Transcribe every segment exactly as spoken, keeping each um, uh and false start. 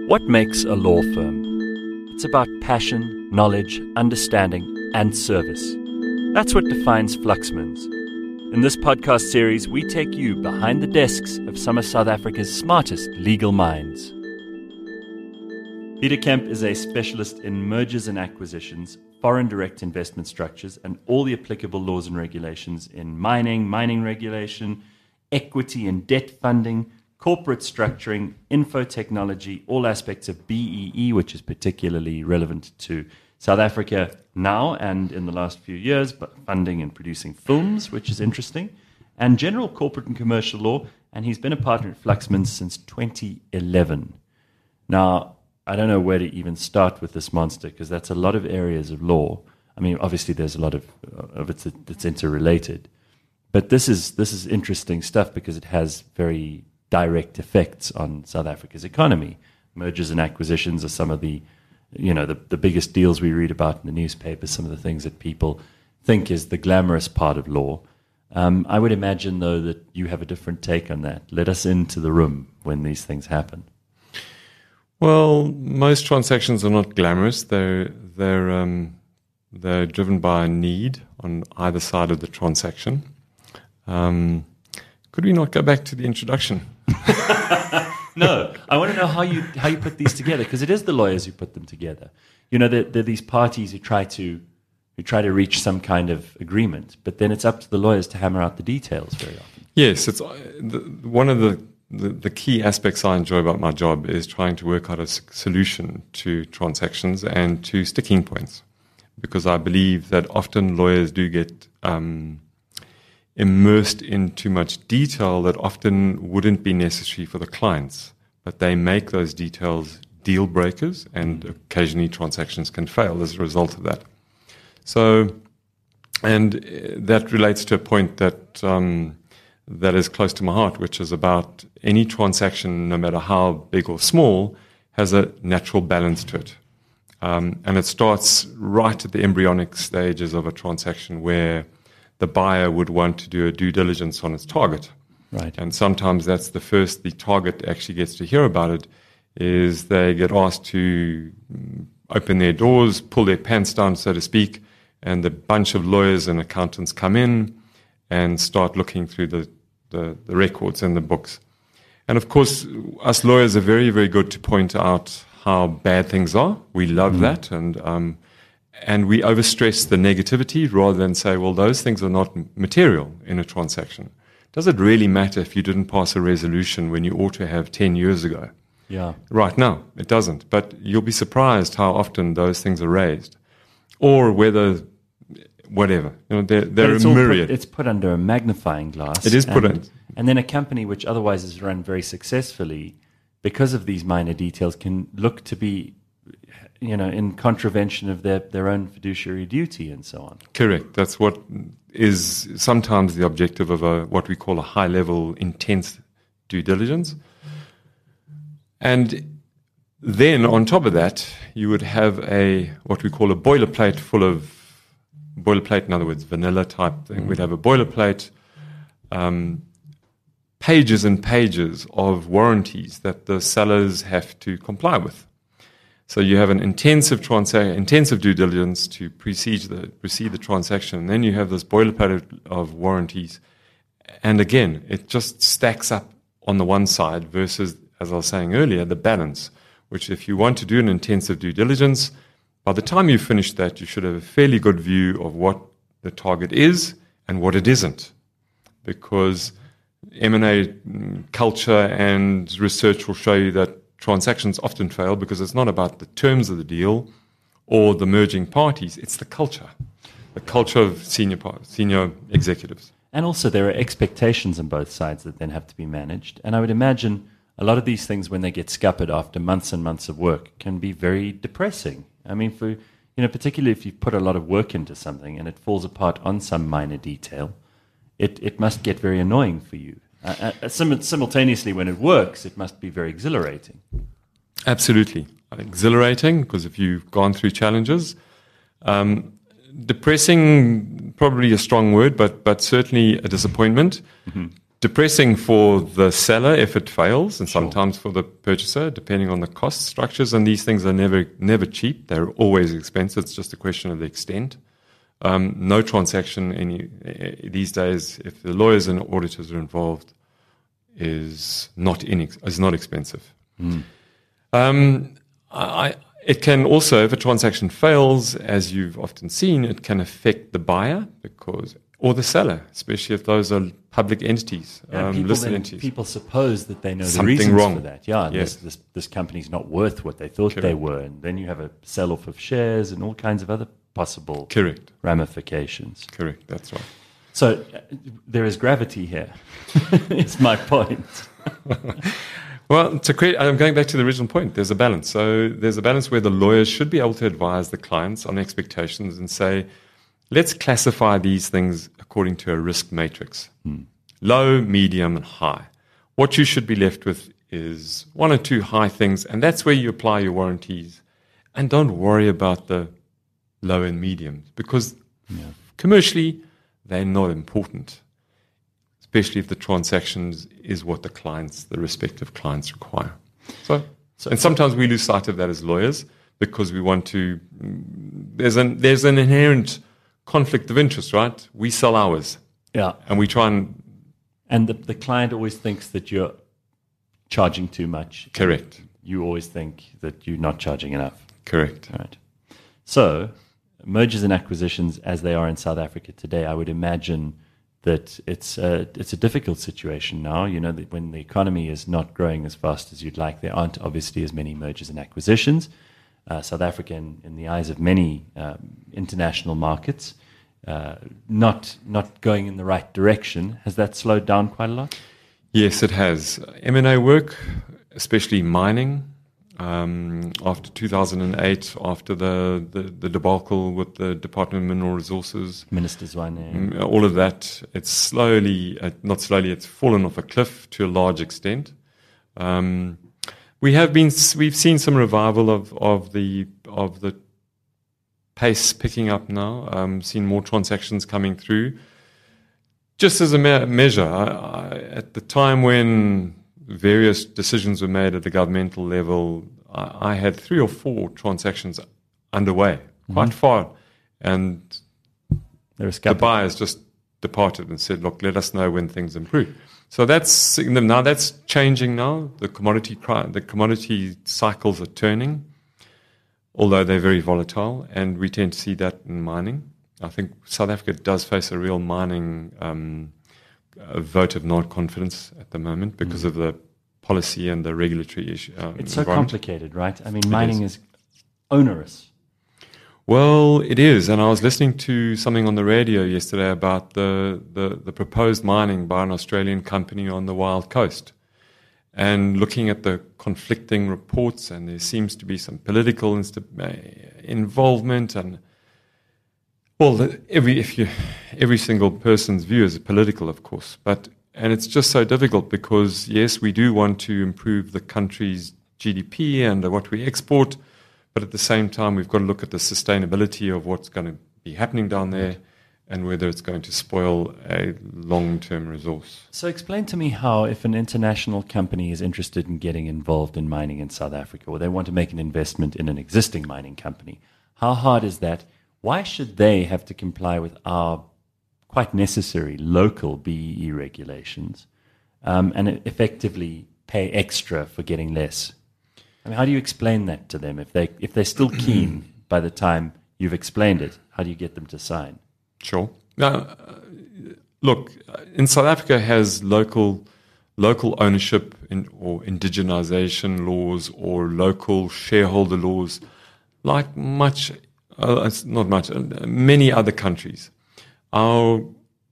What makes a law firm? It's about passion, knowledge, understanding, and service. That's what defines Fluxmans. In this podcast series, we take you behind the desks of some of South Africa's smartest legal minds. Peter Kemp is a specialist in mergers and acquisitions, foreign direct investment structures, and all the applicable laws and regulations in mining, mining regulation, equity and debt funding, corporate structuring, info technology, all aspects of B E E, which is particularly relevant to South Africa now and in the last few years, but funding and producing films, which is interesting, and general corporate and commercial law, and he's been a partner at Fluxmans since twenty eleven. Now, I don't know where to even start with this monster, because that's a lot of areas of law. I mean, obviously there's a lot of, of it that's interrelated, but this is this is interesting stuff because it has very direct effects on South Africa's economy. Mergers and acquisitions are some of the, you know, the, the biggest deals we read about in the newspapers, some of the things that people think is the glamorous part of law. Um, I would imagine, though, that you have a different take on that. Let us into the room when these things happen. Well, most transactions are not glamorous. They're, they're, um, they're driven by a need on either side of the transaction. Um, could we not go back to the introduction? No, I want to know how you how you put these together, because it is the lawyers who put them together. You know, there, there are these parties who try to who try to reach some kind of agreement, but then it's up to the lawyers to hammer out the details very often. Yes, it's uh, the, one of the, the the key aspects I enjoy about my job is trying to work out a solution to transactions and to sticking points, because I believe that often lawyers do get um, immersed in too much detail that often wouldn't be necessary for the clients, but they make those details deal breakers, and occasionally transactions can fail as a result of that. So, and that relates to a point that um, that is close to my heart, which is about any transaction, no matter how big or small, has a natural balance to it. Um, and it starts right at the embryonic stages of a transaction where the buyer would want to do a due diligence on its target. Right. And sometimes that's the first the target actually gets to hear about it, is they get asked to open their doors, pull their pants down, so to speak, and a bunch of lawyers and accountants come in and start looking through the, the, the records and the books. And of course, us lawyers are very, very good to point out how bad things are. We love mm. that, and um, and we overstress the negativity rather than say, well, those things are not material in a transaction. Does it really matter if you didn't pass a resolution when you ought to have ten years ago? Yeah. Right now, it doesn't. But you'll be surprised how often those things are raised, or whether, whatever. You know, there, there are it's a all myriad. Put, it's put under a magnifying glass. It is put and, in. And then a company which otherwise is run very successfully, because of these minor details, can look to be, you know, in contravention of their, their own fiduciary duty and so on. Correct. That's what is sometimes the objective of a what we call a high-level, intense due diligence. And then on top of that, you would have a what we call a boilerplate full of boilerplate, in other words, vanilla type thing. Mm-hmm. We'd have a boilerplate, um, pages and pages of warranties that the sellers have to comply with. So you have an intensive transa- intensive due diligence to precede the precede the transaction, and then you have this boilerplate of warranties. And again, it just stacks up on the one side versus, as I was saying earlier, the balance, which if you want to do an intensive due diligence, by the time you finish that, you should have a fairly good view of what the target is and what it isn't. Because M and A culture and research will show you that transactions often fail because it's not about the terms of the deal or the merging parties, it's the culture, the culture of senior senior executives. And also there are expectations on both sides that then have to be managed. And I would imagine a lot of these things, when they get scuppered after months and months of work, can be very depressing. I mean, for, you know, particularly if you've put a lot of work into something and it falls apart on some minor detail, it, it must get very annoying for you. Uh, uh, sim- simultaneously, when it works, it must be very exhilarating. Absolutely. Exhilarating, because if you've gone through challenges. Um, depressing, probably a strong word, but but certainly a disappointment. Mm-hmm. depressing for the seller if it fails, and Sure. sometimes for the purchaser, depending on the cost structures. And these things are never never cheap; they're always expensive. It's just a question of the extent. Um, no transaction any uh, these days, if the lawyers and auditors are involved, is not inex- is not expensive. Mm. Um, I, it can also, if a transaction fails, as you've often seen, it can affect the buyer because, or the seller, especially if those are public entities, And um, people, listed then, entities. people suppose that they know Something the reasons wrong. for that. Yeah, Yes. this, this this company's not worth what they thought they Correct. were, and then you have a sell-off of shares and all kinds of other possible Correct. ramifications. Correct. That's right. So uh, there is gravity here. It's my point. Well, to create, I'm going back to the original point. There's a balance. So there's a balance where the lawyers should be able to advise the clients on expectations and say, let's classify these things according to a risk matrix. Hmm. Low, medium, and high. What you should be left with is one or two high things, and that's where you apply your warranties. And don't worry about the low and medium, because Yeah. commercially, they're not important, especially if the transactions is what the clients, the respective clients require. So, So- and sometimes we lose sight of that as lawyers because we want to, there's an, there's an inherent conflict of interest, right? We sell ours Yeah. and we try and, And the, the client always thinks that you're charging too much. correct, You always think that you're not charging enough. correct. Right. So, mergers and acquisitions, as they are in South Africa today, I would imagine that it's a, it's a difficult situation now. You know, that when the economy is not growing as fast as you'd like, there aren't obviously as many mergers and acquisitions. Uh, South Africa, in, in the eyes of many um, international markets, uh, not not going in the right direction. Has that slowed down quite a lot? Yes, it has. M and A work, especially mining, um, after two thousand eight, after the, the, the debacle with the Department of Mineral Resources, Minister Zwane. mm, all of that, it's slowly, uh, not slowly, it's fallen off a cliff to a large extent. Um, we have been, we've seen some revival of, of the of the pace picking up now. Um, seen more transactions coming through. Just as a me- measure, I, I, at the time when various decisions were made at the governmental level, I, I had three or four transactions underway, quite Mhm. far, and There are the scab- buyers just departed and said, "Look, let us know when things improve." So that's now that's changing now. The commodity cri- the commodity cycles are turning, although they're very volatile, and we tend to see that in mining. I think South Africa does face a real mining um, a vote of non-confidence at the moment because Mm. of the policy and the regulatory issue. Um, It's so environment. complicated, right? I mean, mining is onerous. Well, it is, and I was listening to something on the radio yesterday about the, the, the proposed mining by an Australian company on the Wild Coast, and looking at the conflicting reports, and there seems to be some political insta- involvement, and well, the, every if you every single person's view is political, of course, but and it's just so difficult because yes, we do want to improve the country's G D P and what we export. But at the same time, we've got to look at the sustainability of what's going to be happening down there and whether it's going to spoil a long-term resource. So explain to me how, if an international company is interested in getting involved in mining in South Africa, or they want to make an investment in an existing mining company, how hard is that? Why should they have to comply with our quite necessary local B E E regulations um, and effectively pay extra for getting less? I mean, how do you explain that to them if they if they're still keen by the time you've explained it? How do you get them to sign? Sure. Now, uh, look, in South Africa has local local ownership in, or indigenization laws or local shareholder laws, like much, uh, it's not much, uh, many other countries. Our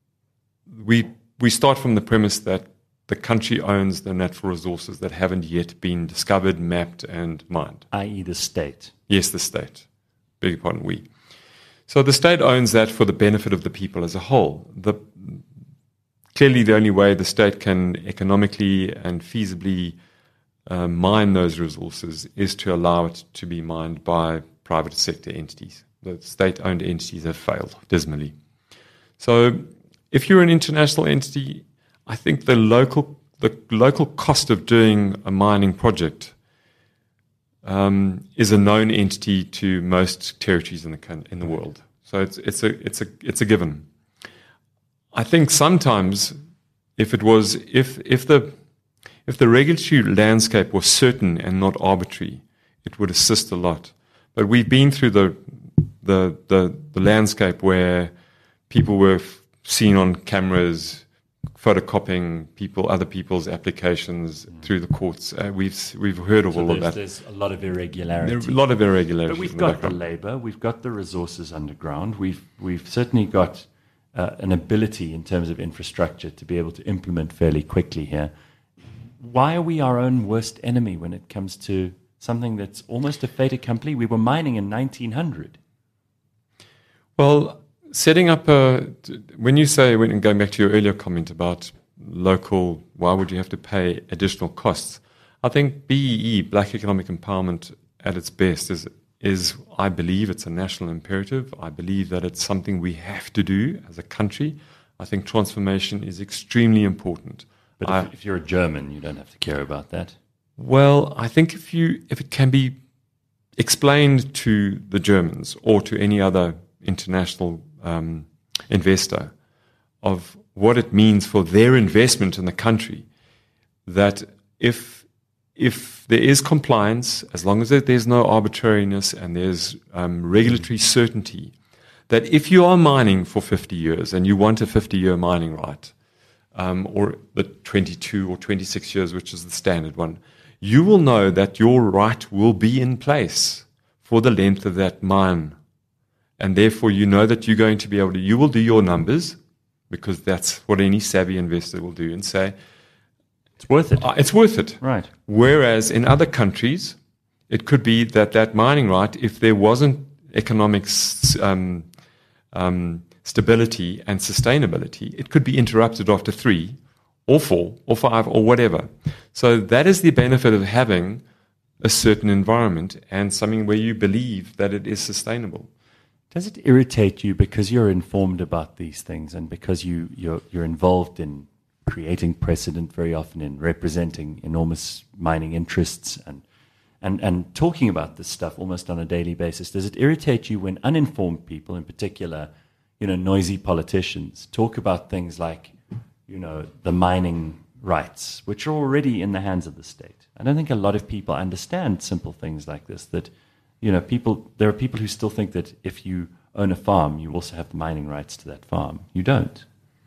we we start from the premise that the country owns the natural resources that haven't yet been discovered, mapped, and mined. that is the state. Yes, the state. Beg your pardon, we. So the state owns that for the benefit of the people as a whole. The, clearly, the only way the state can economically and feasibly uh, mine those resources is to allow it to be mined by private sector entities. The state-owned entities have failed dismally. So if you're an international entity, I think the local the local cost of doing a mining project um, is a known entity to most territories in the in the world. So it's it's a it's a it's a given. I think sometimes if it was if if the if the regulatory landscape was certain and not arbitrary, it would assist a lot. But we've been through the the the, the landscape where people were f- seen on cameras photocopying people, other people's applications mm. through the courts. Uh, we've we've heard of so all of that. There's a lot of irregularity. There's a lot of irregularity. But we've got the, the labour, we've got the resources underground. We've we've certainly got uh, an ability in terms of infrastructure to be able to implement fairly quickly here. Why are we our own worst enemy when it comes to something that's almost a fait accompli? We were mining in nineteen hundred. Well, setting up a, when you say, when going back to your earlier comment about local, why would you have to pay additional costs? I think B E E, Black Economic Empowerment, at its best is, is I believe it's a national imperative. I believe that it's something we have to do as a country. I think transformation is extremely important. But I, if, if you're a German, you don't have to care about that. Well, I think if you if it can be explained to the Germans or to any other international um, investor of what it means for their investment in the country, that if if there is compliance, as long as there's no arbitrariness and there's um, regulatory certainty, that if you are mining for fifty years and you want a fifty-year mining right, um, or the twenty-two or twenty-six years, which is the standard one, you will know that your right will be in place for the length of that mine. And therefore, you know that you're going to be able to, you will do your numbers, because that's what any savvy investor will do, and say, it's worth it. Uh, it's worth it. Right. Whereas in other countries, it could be that that mining right, if there wasn't economic um, um, stability and sustainability, it could be interrupted after three or four or five or whatever. So that is the benefit of having a certain environment and something where you believe that it is sustainable. Does it irritate you because you're informed about these things and because you, you're, you're involved in creating precedent very often, in representing enormous mining interests and, and, and talking about this stuff almost on a daily basis? Does it irritate you when uninformed people, in particular, you know, noisy politicians, talk about things like, you know, the mining rights, which are already in the hands of the state? I don't think a lot of people understand simple things like this, that You know, people. There are people who still think that if you own a farm, you also have the mining rights to that farm. You don't.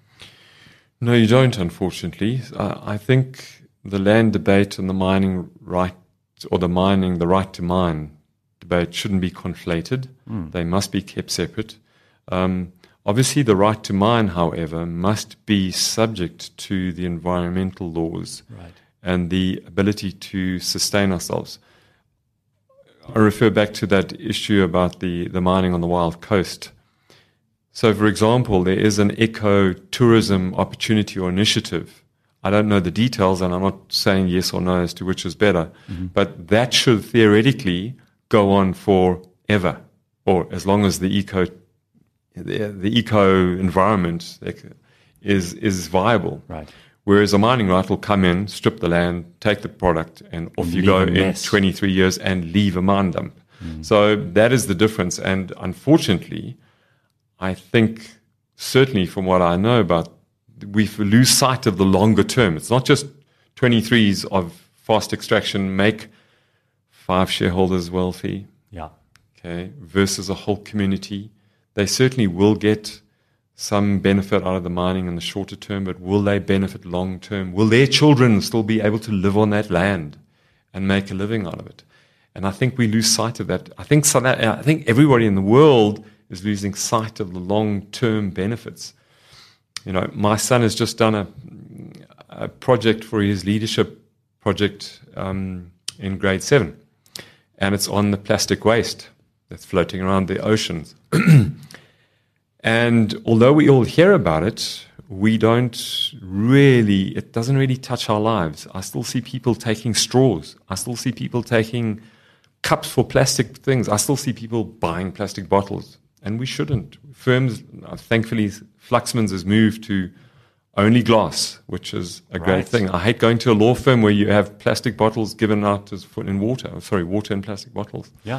No, you don't, unfortunately. Uh, I think the land debate and the mining right, or the mining, the right to mine debate shouldn't be conflated. Mm. They must be kept separate. Um, obviously, the right to mine, however, must be subject to the environmental laws, right, and the ability to sustain ourselves. I refer back to that issue about the, the mining on the Wild Coast. So, for example, there is an eco-tourism opportunity or initiative. I don't know the details, and I'm not saying yes or no as to which is better, mm-hmm. but that should theoretically go on forever, or as long as the eco the, the eco environment is is viable. Right. Whereas a mining right will come in, strip the land, take the product, and off and you go in twenty-three years and leave a mine dump. Mm. So that is the difference. And unfortunately, I think, certainly from what I know about, we lose sight of the longer term. It's not just twenty-threes of fast extraction make five shareholders wealthy. Yeah. Okay. Versus a whole community. They certainly will get some benefit out of the mining in the shorter term, but will they benefit long term? Will their children still be able to live on that land and make a living out of it? And I think we lose sight of that. I think so that, I think everybody in the world is losing sight of the long-term benefits. You know, my son has just done a, a project for his leadership project um, in grade seven, and it's on the plastic waste that's floating around the oceans. And although we all hear about it, we don't really, it doesn't really touch our lives. I still see people taking straws. I still see people taking cups for plastic things. I still see people buying plastic bottles, and we shouldn't. Firms, thankfully, Fluxman's has moved to only glass, which is a great Right. thing. I hate going to a law firm where you have plastic bottles given out as in water. Sorry, water in plastic bottles. Yeah.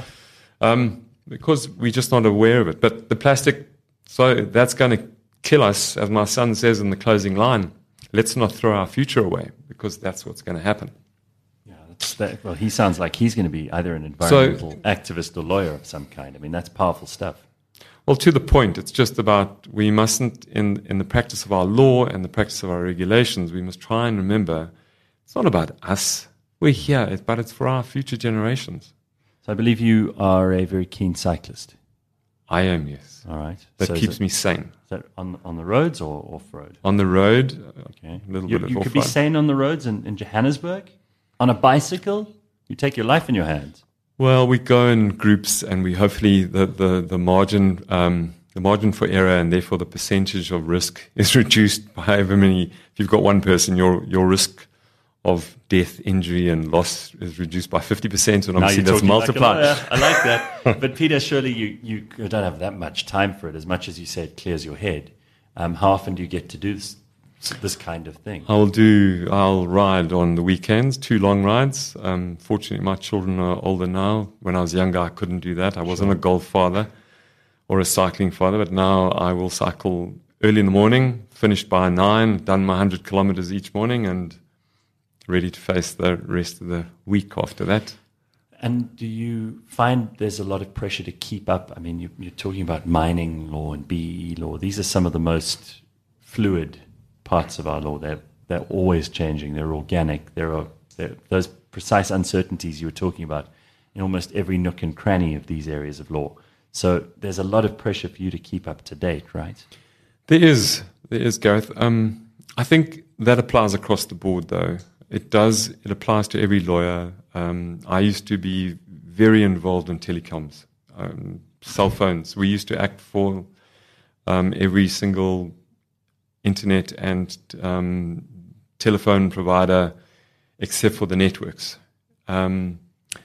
Um, because we're just not aware of it. But the plastic, so that's going to kill us, as my son says in the closing line. Let's not throw our future away, because that's what's going to happen. Yeah, that's that, well, he sounds like he's going to be either an environmental so, activist or lawyer of some kind. I mean, that's powerful stuff. Well, to the point, it's just about we mustn't, in, in the practice of our law and the practice of our regulations, we must try and remember it's not about us. We're here, but it's for our future generations. So I believe you are a very keen cyclist. I am, yes. All right. That so keeps it, me sane. Is that on, on the roads or off-road? On the road, okay. a little you, bit of You could off-road. be sane on the roads in, in Johannesburg? On a bicycle? You take your life in your hands. Well, we go in groups, and we hopefully the the the margin um, the margin for error, and therefore the percentage of risk is reduced by however many. If you've got one person, your your risk of death, injury, and loss is reduced by fifty percent, and obviously that's multiplied. Like I like that. But Peter, surely you, you don't have that much time for it. As much as you say it clears your head, um, how often do you get to do this, this kind of thing? I'll do. I'll ride on the weekends, two long rides. Um, fortunately, my children are older now. When I was younger, I couldn't do that. I wasn't Sure. a golf father or a cycling father, but now I will cycle early in the morning, finished by nine, done my one hundred kilometers each morning, and ready to face the rest of the week after that. And do you find there's a lot of pressure to keep up? I mean, you, you're talking about mining law and B E law. These are some of the most fluid parts of our law. They're, they're always changing. They're organic. There are there, those precise uncertainties you were talking about in almost every nook and cranny of these areas of law. So there's a lot of pressure for you to keep up to date, right? There is. There is, Gareth. Um, I think that applies across the board, though. It does. It applies to every lawyer. Um, I used to be very involved in telecoms, um, cell phones. We used to act for um, every single internet and um, telephone provider except for the networks. Um,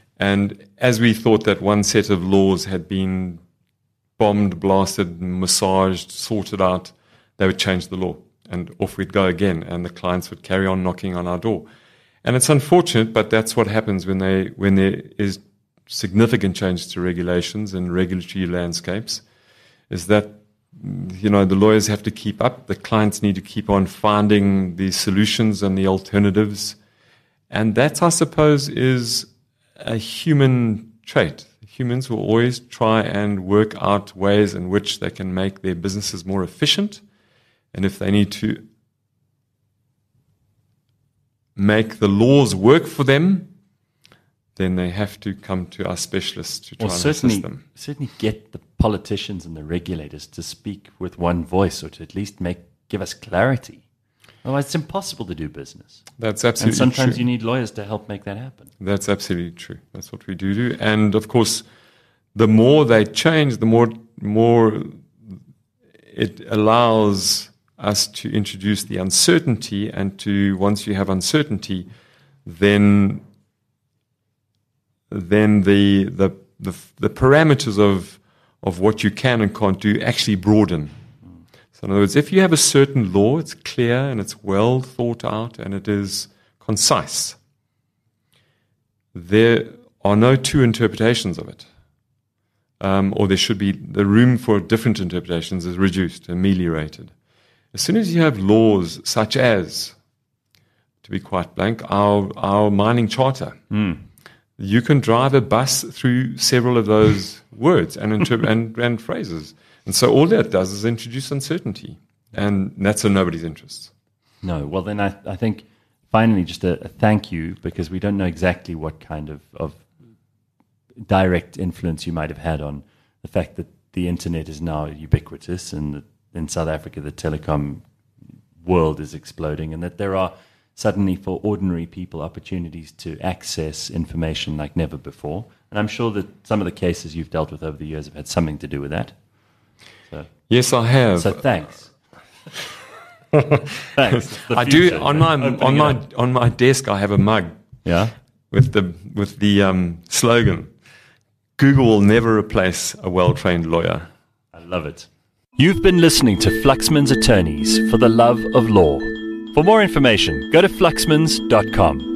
and as we thought that one set of laws had been bombed, blasted, massaged, sorted out, they would change the law. And off we'd go again, and the clients would carry on knocking on our door. And it's unfortunate, but that's what happens when they when there is significant changes to regulations and regulatory landscapes, is that, you know, the lawyers have to keep up. The clients need to keep on finding the solutions and the alternatives. And that, I suppose, is a human trait. Humans will always try and work out ways in which they can make their businesses more efficient. And if they need to make the laws work for them, then they have to come to our specialists to try Or and certainly, assist them. certainly get the politicians and the regulators to speak with one voice, or to at least make give us clarity. Otherwise, it's impossible to do business. That's And absolutely sometimes true. you need lawyers to help make that happen. That's absolutely true. That's what we do do. And of course, the more they change, the more more it allows us to introduce the uncertainty, and to, once you have uncertainty, then then the the the, the parameters of of what you can and can't do actually broaden. So in other words, if you have a certain law, it's clear and it's well thought out and it is concise, there are no two interpretations of it. Um, or there should be, the room for different interpretations is reduced, ameliorated. As soon as you have laws such as, to be quite blank, our, our mining charter, Mm. you can drive a bus through several of those words and, interp- and, and phrases. And so all that does is introduce uncertainty. And that's in nobody's interests. No, well then I, I think finally just a, a thank you, because we don't know exactly what kind of, of direct influence you might have had on the fact that the internet is now ubiquitous, and that in South Africa the telecom world is exploding, and that there are suddenly for ordinary people opportunities to access information like never before. And I'm sure that some of the cases you've dealt with over the years have had something to do with that. So, Yes, I have. so thanks. Thanks. It's the I do future. on my Opening on it my up. on my desk. I have a mug Yeah. with the with the um, slogan: "Google will never replace a well-trained lawyer." I love it. You've been listening to Fluxman's Attorneys for the Love of Law. For more information, go to fluxmans dot com.